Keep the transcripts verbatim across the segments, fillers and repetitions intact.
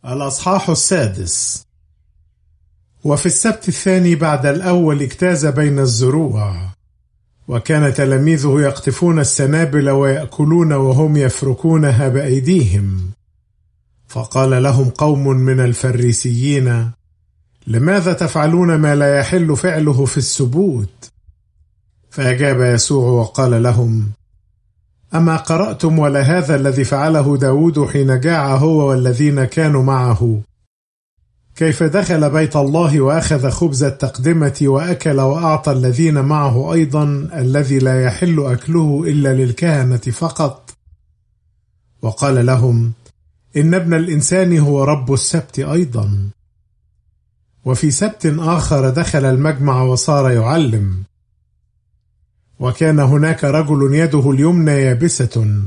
الأصحاح السادس. وفي السبت الثاني بعد الأول اجتاز بين الزروع، وكان تلاميذه يقطفون السنابل ويأكلون وهم يفركونها بأيديهم. فقال لهم قوم من الفريسيين: لماذا تفعلون ما لا يحل فعله في السبوت؟ فأجاب يسوع وقال لهم: أما قرأتم ولا هذا الذي فعله داود حين جاع هو والذين كانوا معه، كيف دخل بيت الله وأخذ خبز التقدمة وأكل وأعطى الذين معه أيضا الذي لا يحل أكله إلا للكهنة فقط؟ وقال لهم: إن ابن الإنسان هو رب السبت أيضا. وفي سبت آخر دخل المجمع وصار يعلم، وكان هناك رجل يده اليمنى يابسة،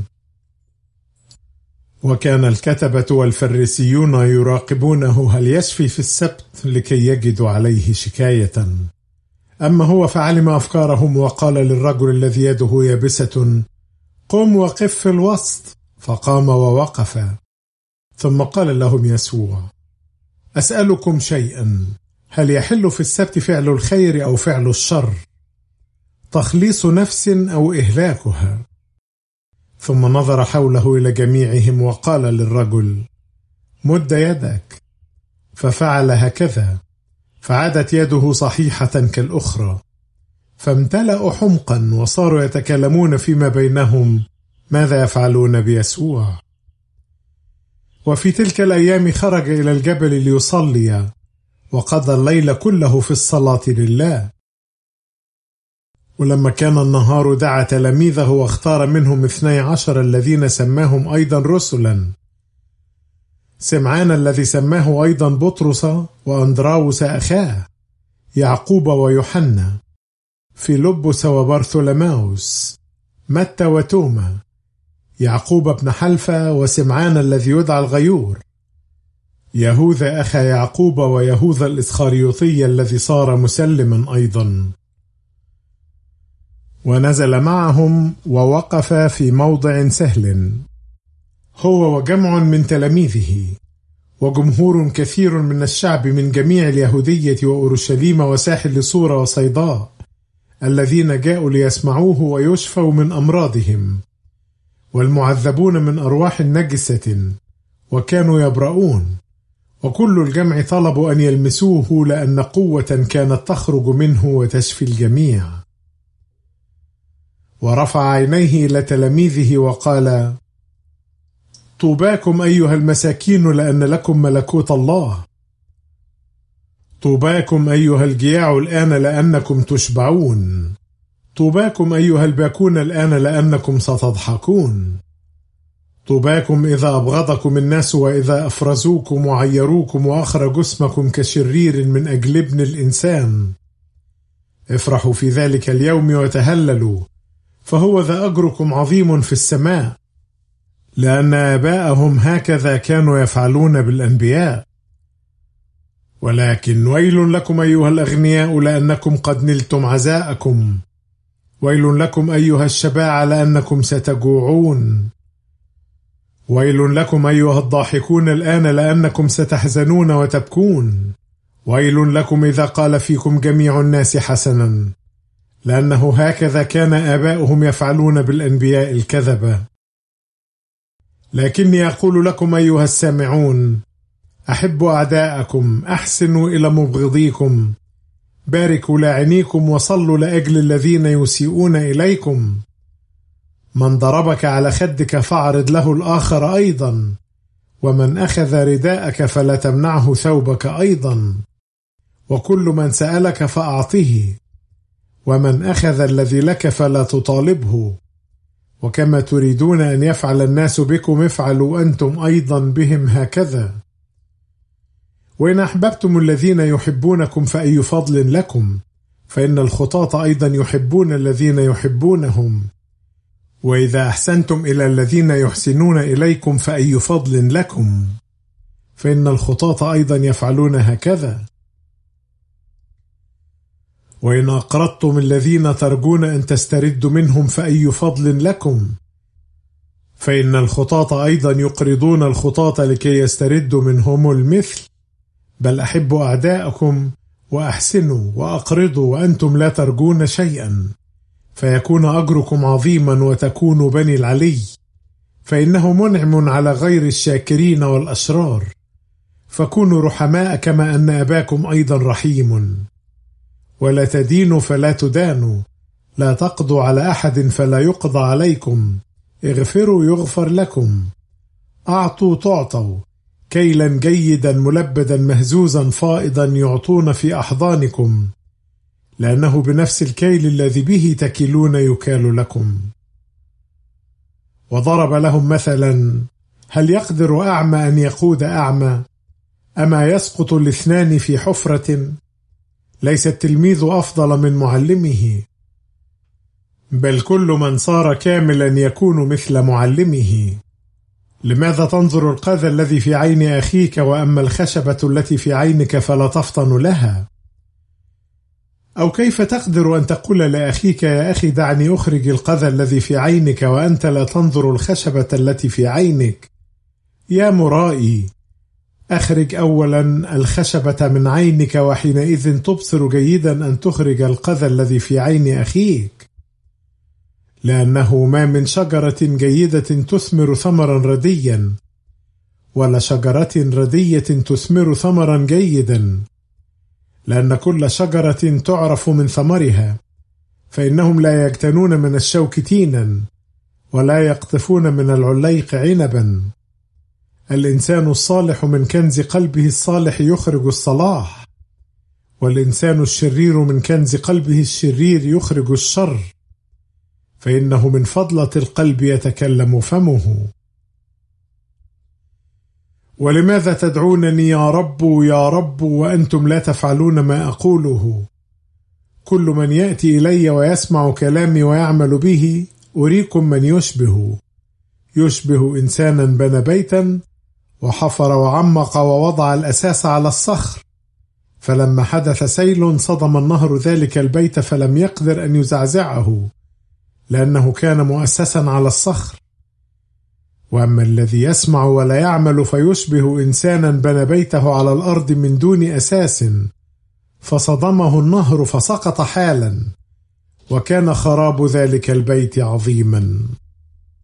وكان الكتبة والفريسيون يراقبونه هل يشفي في السبت لكي يجدوا عليه شكاية. أما هو فعلم أفكارهم وقال للرجل الذي يده يابسة: قم وقف في الوسط. فقام ووقف. ثم قال لهم يسوع: أسألكم شيئا، هل يحل في السبت فعل الخير أو فعل الشر، تخليص نفس أو إهلاكها؟ ثم نظر حوله إلى جميعهم وقال للرجل: مد يدك. ففعل هكذا، فعادت يده صحيحة كالأخرى. فامتلأوا حمقا وصاروا يتكلمون فيما بينهم ماذا يفعلون بيسوع. وفي تلك الأيام خرج إلى الجبل ليصلي، وقضى الليل كله في الصلاة لله. ولما كان النهار دعا تلاميذه واختار منهم اثني عشر الذين سماهم أيضا رسلا: سمعان الذي سماه أيضا بطرس، وأندراوس أخاه، يعقوب ويوحنا، فيلبس وبرثولماوس، متى وتوما، يعقوب بن حلفة، وسمعان الذي يدعى الغيور، يهوذا أخا يعقوب، ويهوذا الإسخريوطي الذي صار مسلما أيضا. ونزل معهم ووقف في موضع سهل، هو وجمع من تلاميذه وجمهور كثير من الشعب من جميع اليهودية وأورشليم وساحل صور وصيداء، الذين جاءوا ليسمعوه ويشفوا من أمراضهم، والمعذبون من أرواح نجسة وكانوا يبرؤون. وكل الجمع طلبوا أن يلمسوه، لأن قوة كانت تخرج منه وتشفي الجميع. ورفع عينيه إلى تلاميذه وقال: طوباكم أيها المساكين، لأن لكم ملكوت الله. طوباكم أيها الجياع الآن، لأنكم تشبعون. طوباكم أيها الباكون الآن، لأنكم ستضحكون. طوباكم إذا أبغضكم الناس وإذا أفرزوكم وعيروكم وأخرجوا اسمكم كشرير من أجل ابن الإنسان. افرحوا في ذلك اليوم وتهللوا، فهو ذا أجركم عظيم في السماء، لأن آباءهم هكذا كانوا يفعلون بالأنبياء. ولكن ويل لكم أيها الأغنياء، لأنكم قد نلتم عزاءكم. ويل لكم أيها الشباع، لأنكم ستجوعون. ويل لكم أيها الضاحكون الآن، لأنكم ستحزنون وتبكون. ويل لكم إذا قال فيكم جميع الناس حسنا، لأنه هكذا كان آباؤهم يفعلون بالأنبياء الكذبة. لكني أقول لكم أيها السامعون: أحبوا أعداءكم، أحسنوا إلى مبغضيكم، باركوا لاعنيكم، وصلوا لأجل الذين يسيئون إليكم. من ضربك على خدك فاعرض له الآخر أيضا، ومن أخذ رداءك فلا تمنعه ثوبك أيضا. وكل من سألك فأعطه، ومن أخذ الذي لك فلا تطالبه. وكما تريدون أن يفعل الناس بكم افعلوا أنتم أيضا بهم هكذا. وإن أحببتم الذين يحبونكم فأي فضل لكم، فإن الخطاة أيضا يحبون الذين يحبونهم. وإذا أحسنتم إلى الذين يحسنون إليكم فأي فضل لكم، فإن الخطاة أيضا يفعلون هكذا. وإن أقرضتم الذين ترجون أن تستردوا منهم فأي فضل لكم، فإن الخطاة أيضا يقرضون الخطاة لكي يستردوا منهم المثل. بل أحبوا أعداءكم وأحسنوا وأقرضوا وأنتم لا ترجون شيئا، فيكون أجركم عظيما وتكونوا بني العلي، فإنه منعم على غير الشاكرين والأشرار. فكونوا رحماء كما أن أباكم أيضا رحيم. ولا تدينوا فلا تدانوا، لا تقضوا على أحد فلا يقضى عليكم، اغفروا يغفر لكم، أعطوا تعطوا، كيلا جيدا ملبدا مهزوزا فائضا يعطون في أحضانكم، لأنه بنفس الكيل الذي به تكلون يكال لكم. وضرب لهم مثلا: هل يقدر أعمى أن يقود أعمى؟ أما يسقط الاثنان في حفرة؟ ليس التلميذ أفضل من معلمه، بل كل من صار كاملا يكون مثل معلمه. لماذا تنظر القذى الذي في عين أخيك وأما الخشبة التي في عينك فلا تفطن لها؟ أو كيف تقدر أن تقول لأخيك يا أخي دعني أخرج القذى الذي في عينك وأنت لا تنظر الخشبة التي في عينك؟ يا مرائي، أخرج أولا الخشبة من عينك وحينئذ تبصر جيدا أن تخرج القذى الذي في عين أخيك. لأنه ما من شجرة جيدة تثمر ثمرا رديا، ولا شجرة ردية تثمر ثمرا جيدا، لأن كل شجرة تعرف من ثمرها، فإنهم لا يجتنون من الشوك تينا ولا يقطفون من العليق عنبا. الإنسان الصالح من كنز قلبه الصالح يخرج الصلاح، والإنسان الشرير من كنز قلبه الشرير يخرج الشر، فإنه من فضلة القلب يتكلم فمه. ولماذا تدعونني يا رب يا رب وأنتم لا تفعلون ما أقوله؟ كل من يأتي إلي ويسمع كلامي ويعمل به أريكم من يشبه يشبه إنسانا بنى بيتا وحفر وعمق ووضع الأساس على الصخر، فلما حدث سيل صدم النهر ذلك البيت فلم يقدر أن يزعزعه، لأنه كان مؤسسا على الصخر. وأما الذي يسمع ولا يعمل فيشبه إنسانا بنى بيته على الأرض من دون أساس، فصدمه النهر فسقط حالا، وكان خراب ذلك البيت عظيما.